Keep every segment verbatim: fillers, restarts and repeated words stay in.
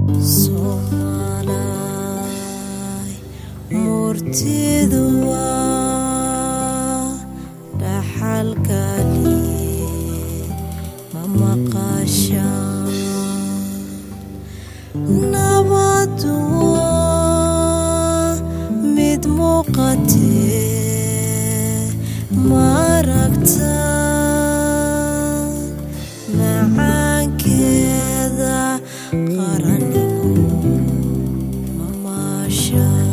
Somalay murtidu waa dhaxal kaliye ma maqashaan nabadu waa mid muuqatee ma aragtaan macaankeeda qaranimo ma maashaan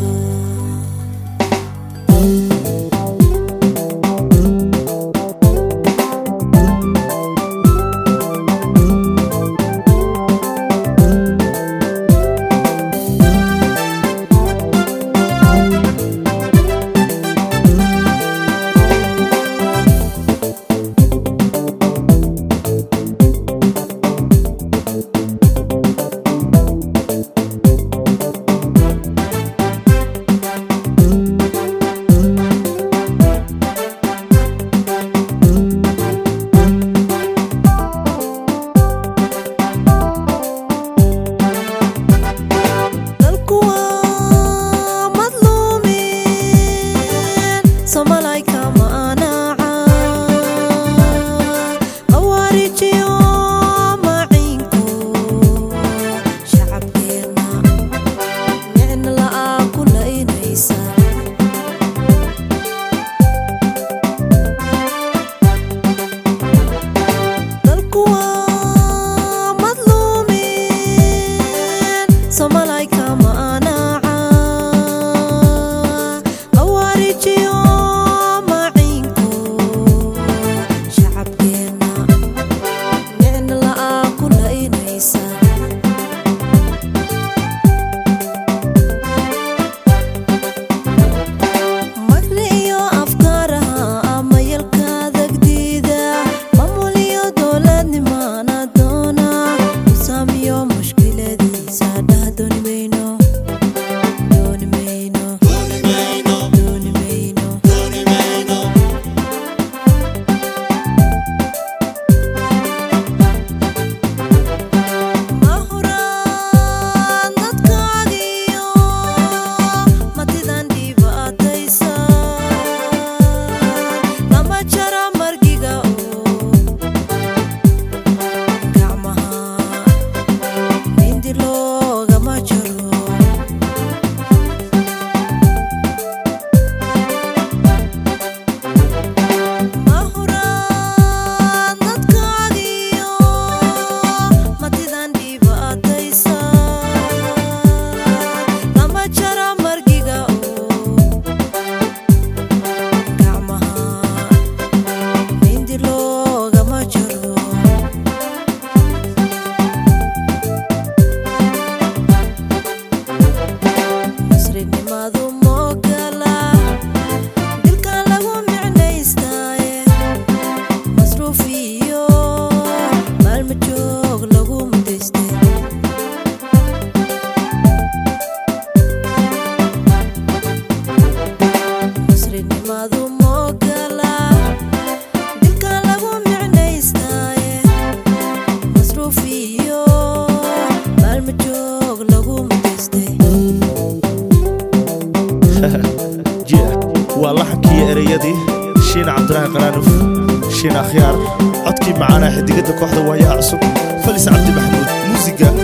شين عبد الله قرانوف شين أخيار عطكي معانا حديقة كوحدة وهي عصب فلس عبد محمود موسيقى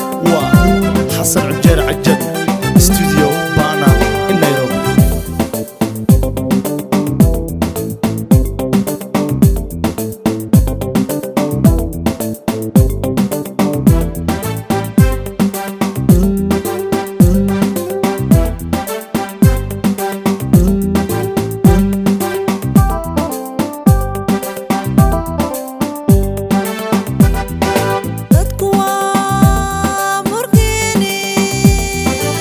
وحسن عجير عجل استوديو معنا النيروبي dadku waa murgini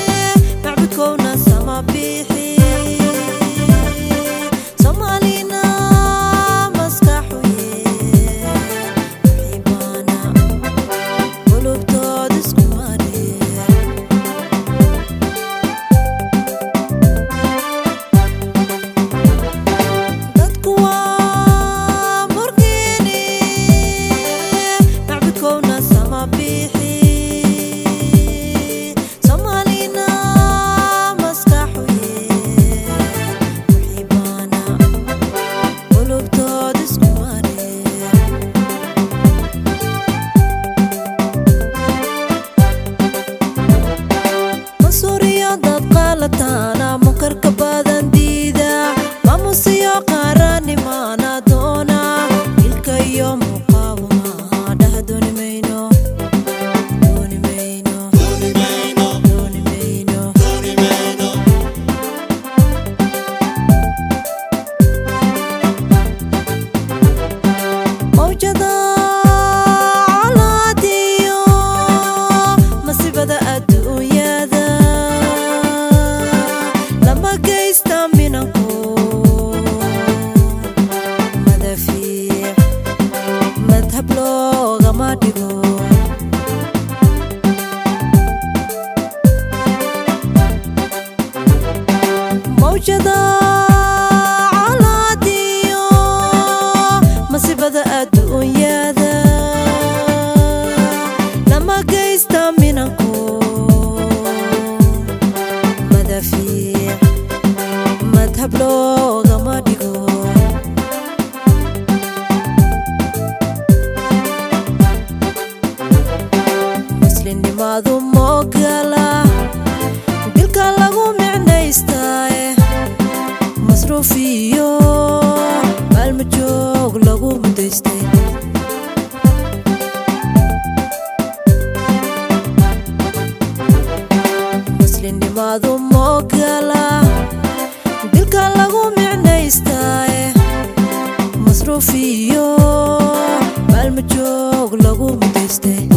mawjada calaadiyo masibada adduunyada lama geysta minanku madafiic madhab loogama dhigo muslimnimadu mogala dilka lagu micnaystaaye masruufiyo maalma joog lagu mudaystay muslimnimadu mogala dilka lagu micnaystaaye masruufiyo maalma joog lagu mudaystay